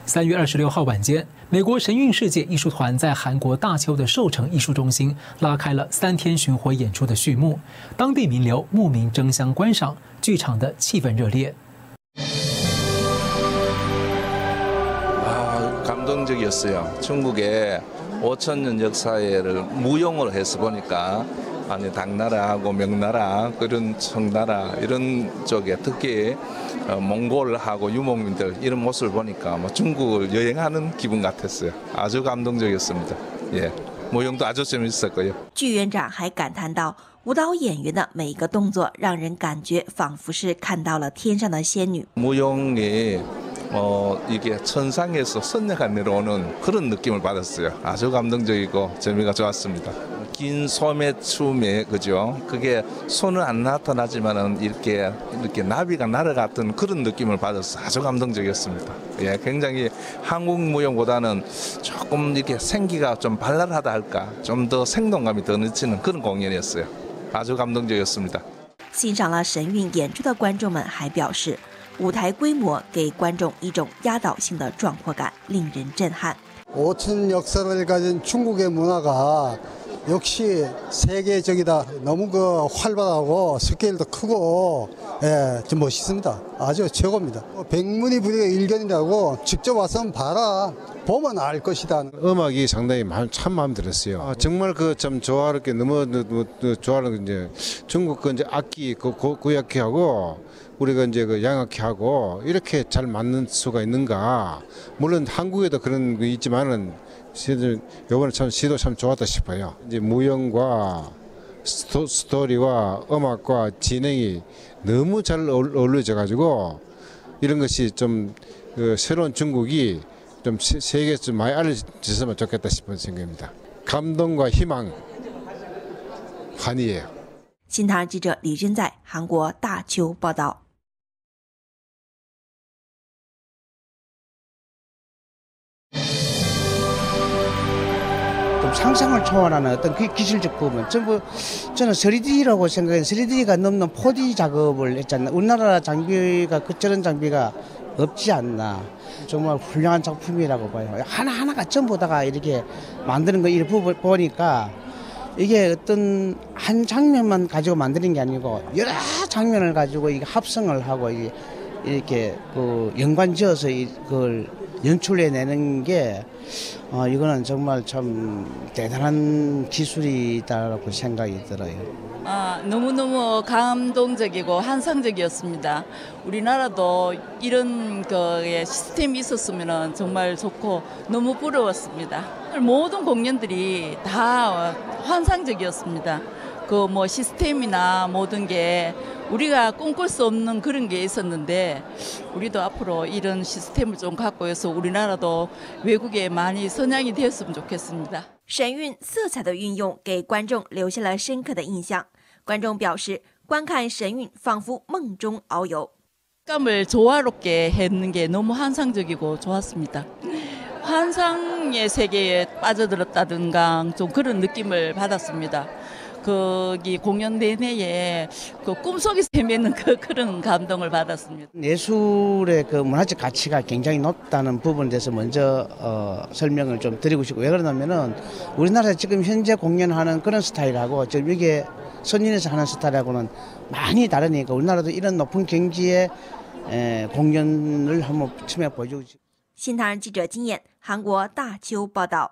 3月26号晚间，美国神韵世界艺术团在韩国大邱的寿城艺术中心拉开了3天巡回演出的序幕，当地名流慕名争相观赏，剧场的气氛热烈。 감동적이었어요. 중국의 5,000년 역사를 무용으로 해서 보니까 아니 당나라하고 명나라 그런 청나라 이런 쪽에 특히 몽골하고 유목민들 이런 모습을 보니까 뭐 중국을 여행하는 기분 같았어요. 아주 감동적이었습니다. 예, 무용도 아주 재밌었고요. 剧院长还感叹道。 舞蹈演员的每一个动作，让人感觉仿佛是看到了天上的仙女。 무용이 이게 천상에서 선녀가 내려오는 그런 느낌을 받았어요. 아주 감동적이고 재미가 좋았습니다. 긴 소매 춤에 그죠? 그게 손은 안 나타나지만은 이렇게 나비가 날아갔던 그런 느낌을 받아서 아주 감동적이었습니다. 예, 굉장히 한국 무용보다는 조금 이렇게 생기가 좀 발랄하다 할까, 좀 더 생동감이 더 넘치는 그런 공연이었어요. 아주 감동적이었습니다. 欣赏了神韵演出的观众们还表示，舞台规模给观众一种压倒性的壮阔感，令人震撼。 5,000년 역사를 가진 중국의 문화가 역시 세계적이다. 너무 활발하고 스케일도 크고 예, 좀 멋있습니다. 아주 최고입니다. 백문이 불여의 일견이라고 직접 와서 봐라. 보면 알 것이다. 음악이 상당히 참 마음에 들었어요. 정말 참 조화롭게 너무 좋아하는 이제 중국 이제 악기 고약히 하고 우리가 이제 양악기 하고 이렇게 잘 맞는 수가 있는가. 물론 한국에도 그런 게 있지만은 이번에 참 시도 참 좋았다 싶어요. 이제 무용과 스토리와 음악과 진행이 너무 잘 어울려져 가지고 이런 것이 좀 새로운 중국이 좀 세계에 좀 많이 알려졌으면 좋겠다 싶은 생각입니다. 감동과 희망, 환희예요. 新唐人记者李真在韩国大邱报道。 상상을 초월하는 어떤 그 기술적 부분 전부 저는 3D라고 생각해요. 3D가 넘는 4D 작업을 했잖아요. 우리나라 장비가 저런 장비가 없지 않나. 정말 훌륭한 작품이라고 봐요. 하나하나가 전부 다가 이렇게 만드는 거 이렇게 보니까 이게 어떤 한 장면만 가지고 만드는 게 아니고 여러 장면을 가지고 이게 합성을 하고 이렇게 연관지어서 그걸 연출해내는 게 이거는 정말 참 대단한 기술이다라고 생각이 들어요. 너무너무 감동적이고 환상적이었습니다. 우리나라도 이런 시스템이 있었으면 정말 좋고 너무 부러웠습니다. 모든 공연들이 다 환상적이었습니다. 시스템이나 모든 게 우리가 꿈꿀 수 없는 그런 게 있었는데 우리도 앞으로 이런 시스템을 좀 갖고 해서 우리나라도 외국에 많이 선양이 되었으면 좋겠습니다. 神韵色彩的运用给观众留下了深刻的印象。观众表示，观看神韵仿佛梦中遨游。 감을 조화롭게 했는 게 너무 환상적이고 좋았습니다. 환상의 세계에 빠져들었다든가 좀 그런 느낌을 받았습니다. 거기 공연 내내에 꿈속에서 헤매는 그런 감동을 받았습니다. 예술의 문화적 가치가 굉장히 높다는 부분에 대해서 먼저 설명을 좀 드리고 싶고 왜 그러냐면은 우리나라에서 지금 현재 공연하는 그런 스타일하고 지금 이게 선진에서 하는 스타일하고는 많이 다르니까 우리나라도 이런 높은 경지의 공연을 한번 처음에 보여주고 싶습니다. 新唐人记者金燕，韩国大邱报道。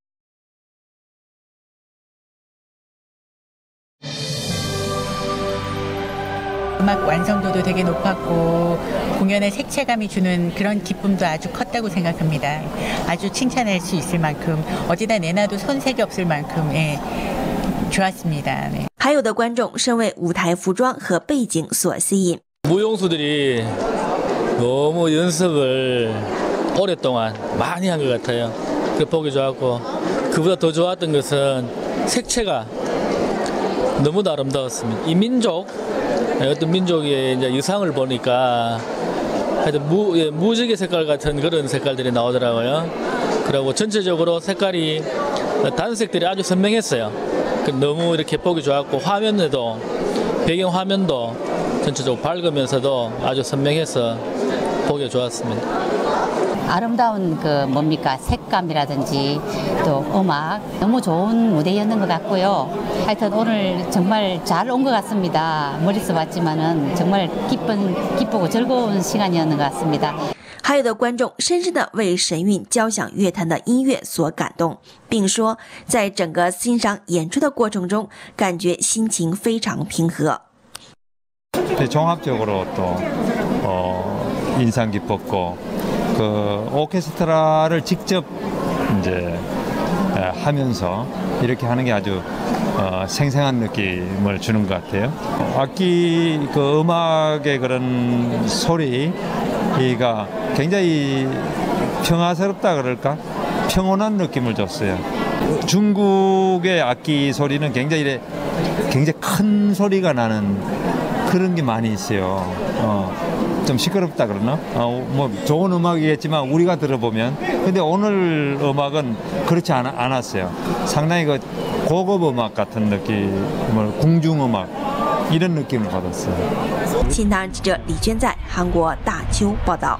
음악 완성도도 되게 높았고 공연의 색채감이 주는 그런 기쁨도 아주 컸다고 생각합니다. 아주 칭찬할 수 있을 만큼 어디다 내놔도 손색이 없을 만큼 좋았습니다. 네. 还有的观众甚为舞台服装和背景所吸引。 무용수들이 너무 연습을 오랫동안 많이 한 것 같아요. 그 보기 좋았고 그보다 더 좋았던 것은 색채가 너무 아름다웠습니다. 이 민족 어떤 민족의 이제 유상을 보니까 하여튼 무지개 색깔 같은 그런 색깔들이 나오더라고요. 그리고 전체적으로 색깔이 단색들이 아주 선명했어요. 너무 이렇게 보기 좋았고 화면에도 배경 화면도 전체적으로 밝으면서도 아주 선명해서 보기 좋았습니다. 아름다운 그 뭡니까 색감이라든지 또 음악 너무 좋은 무대였는 것 같고요. 하여튼 오늘 정말 잘 온 것 같습니다. 멀리서 왔지만은 정말 기쁘고 즐거운 시간이었는 것 같습니다. 还有的观众深深地为神韵交响乐团的音乐所感动，并说，在整个欣赏演出的过程中，感觉心情非常平和。 종합적으로 또 인상 깊었고 그 오케스트라를 직접 이제 하면서 이렇게 하는 게 아주 생생한 느낌을 주는 것 같아요. 악기 그 음악의 그런 소리가 굉장히 평화스럽다 그럴까? 평온한 느낌을 줬어요. 중국의 악기 소리는 굉장히 큰 소리가 나는 그런 게 많이 있어요. 좀 시끄럽다 그러나? 뭐 좋은 음악이겠지만 우리가 들어보면 근데 오늘 음악은 그렇지 않았어요. 상당히 그 고급 음악 같은 느낌을 궁중 음악 이런 느낌을 받았어요. 新唐人记者李娟在韩国大邱报道。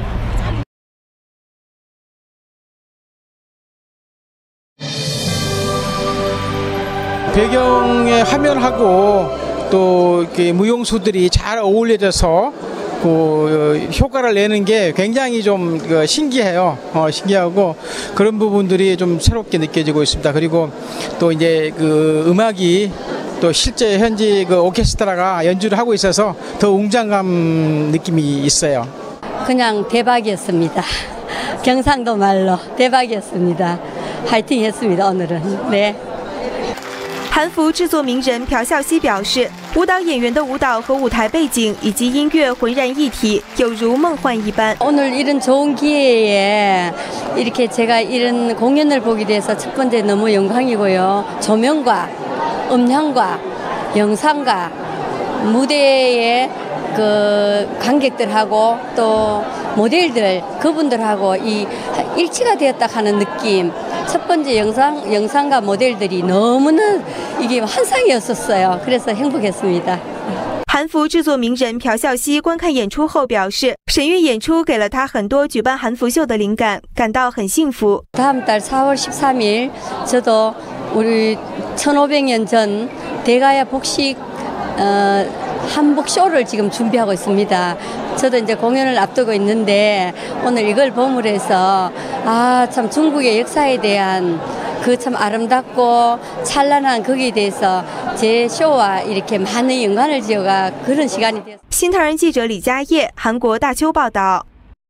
배경의 화면하고 또 이렇게 무용수들이 잘 어울려져서 그 효과를 내는 게 굉장히 좀 신기해요. 신기하고 그런 부분들이 좀 새롭게 느껴지고 있습니다. 그리고 또 이제 그 음악이 또 실제 현지 그 오케스트라가 연주를 하고 있어서 더 웅장감 느낌이 있어요. 그냥 대박이었습니다. 경상도 말로 대박이었습니다. 화이팅 했습니다, 오늘은. 네. 韩服制作名人朴孝熙表示，舞蹈演员的舞蹈和舞台背景以及音乐浑然一体，有如梦幻一般。 오늘 이런 좋은 기회에 이렇게 제가 이런 공연을 보게 돼서 첫 번째 너무 영광이고요. 조명과 음향과 영상과 무대에 그 관객들하고 또 모델들 그분들하고 이 일치가 되었다 하는 느낌. 첫 번째 영상과 모델들이 너무나 이게 환상이었었어요. 그래서 행복했습니다. 韩服制作名人朴孝熙观看演出后表示，神韵演出给了他很多举办韩服秀的灵感，感到很幸福。 다음 달 4월 13일 저도 우리 1500년 전 대가야 복식 한복 쇼를 지금 준비하고 있습니다. 저도 이제 공연을 앞두고 있는데 오늘 이걸 보물해서 참 중국의 역사에 대한 그 참 아름답고 찬란한 거기에 대해서 제 쇼와 이렇게 많은 연관을 지어가 그런 시간이 되었습니다. 新唐人记者李佳业，韩国大邱报道。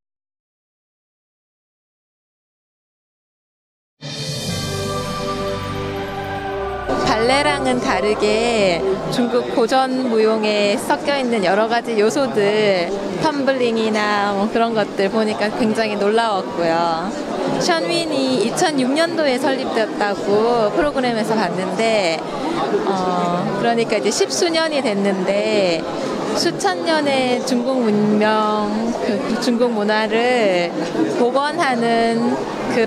발레랑은 다르게 중국 고전 무용에 섞여 있는 여러 가지 요소들, 텀블링이나 뭐 그런 것들 보니까 굉장히 놀라웠고요. 션윈이 2006년도에 설립되었다고 프로그램에서 봤는데, 그러니까 이제 10수년이 됐는데 수천 년의 중국 문명, 중국 문화를 복원하는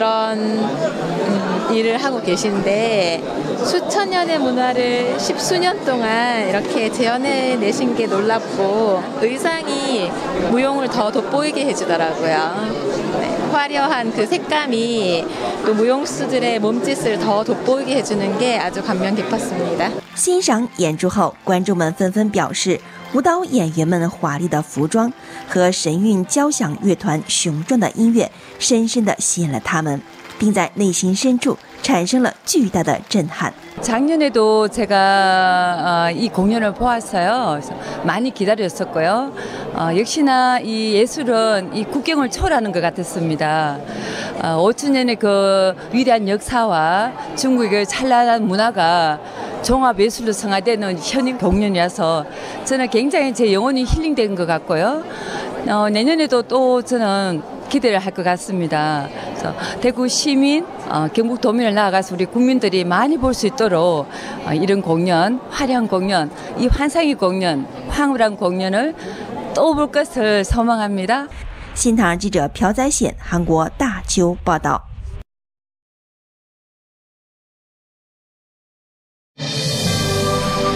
그런 일을 하고 계신데 수천 년의 문화를 10수년 동안 이렇게 재현해내신 게 놀랍고 의상이 무용을 더 돋보이게 해주더라고요. 네, 화려한 그 색감이 또 무용수들의 몸짓을 더 돋보이게 해주는 게 아주 감명 깊었습니다. 欣赏演出后，观众们纷纷表示，舞蹈演员们华丽的服装和神韵交响乐团雄壮的音乐，深深地吸引了他们，并在内心深处产生了巨大的震撼。 작년에도 제가 이 공연을 보았어요. 많이 기다렸었고요. 역시나 이 예술은 이 국경을 초월하는 것 같았습니다. 5천년의 그 위대한 역사와 중국의 찬란한 문화가 종합 예술로 성화되는 현임 공연이라서 저는 굉장히 제 영혼이 힐링된 것 같고요. 내년에도 또 저는 기대를 할 것 같습니다. 그래서 대구 시민, 경북 도민을 나아가서 우리 국민들이 많이 볼 수 있도록 이런 공연, 화려한 공연, 이 환상의 공연, 황홀한 공연을 또 볼 것을 소망합니다. 新唐人记者朴宰显，韩国大邱报道。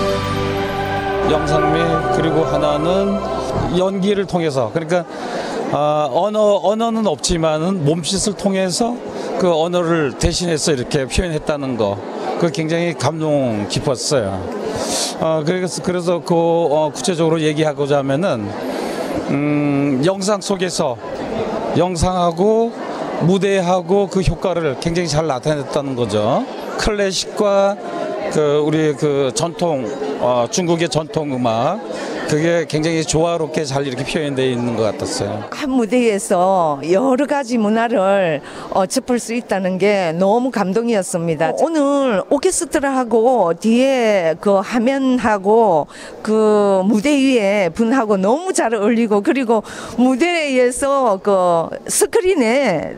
영상미 그리고 하나는 연기를 통해서 그러니까 언어는 없지만은 몸짓을 통해서 그 언어를 대신해서 이렇게 표현했다는 거, 그 굉장히 감동 깊었어요. 그래서 구체적으로 얘기하고자 하면은 영상 속에서 영상하고 무대하고 그 효과를 굉장히 잘 나타냈다는 거죠. 클래식과 우리 전통 중국의 전통 음악, 그게 굉장히 조화롭게 잘 이렇게 표현되어 있는 것 같았어요. 한 무대에서 여러 가지 문화를 접할 수 있다는 게 너무 감동이었습니다. 오늘 오케스트라하고 뒤에 그 화면하고 그 무대 위에 분하고 너무 잘 어울리고, 그리고 무대에서 그 스크린에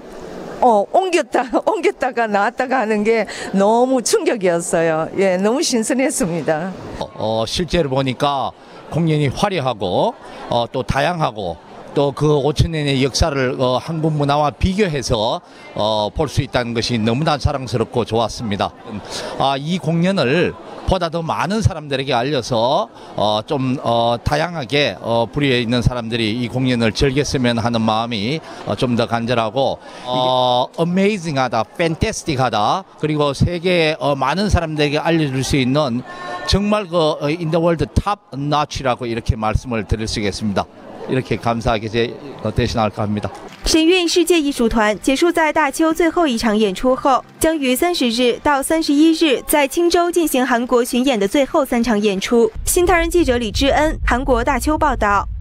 옮겼다가 나왔다가 하는 게 너무 충격이었어요. 예, 너무 신선했습니다. 실제로 보니까 공연이 화려하고 또 다양하고 또 그 5,000년의 역사를 한국 문화와 비교해서 볼 수 있다는 것이 너무나 자랑스럽고 좋았습니다. 이 공연을 보다 더 많은 사람들에게 알려서 좀 다양하게 부류에 있는 사람들이 이 공연을 즐겼으면 하는 마음이 좀 더 간절하고 amazing하다, fantastic하다, 그리고 세계의 많은 사람들에게 알려줄 수 있는 정말 in the world top notch라고 이렇게 말씀을 드릴 수 있겠습니다. 이렇게 감사하게 대신할까 합니다. 神韵世界艺术团结束在大邱最后一场演出后，将于30日到31日在青州进行韩国巡演的最后3场演出。新唐人记者李知恩，韩国大邱报道。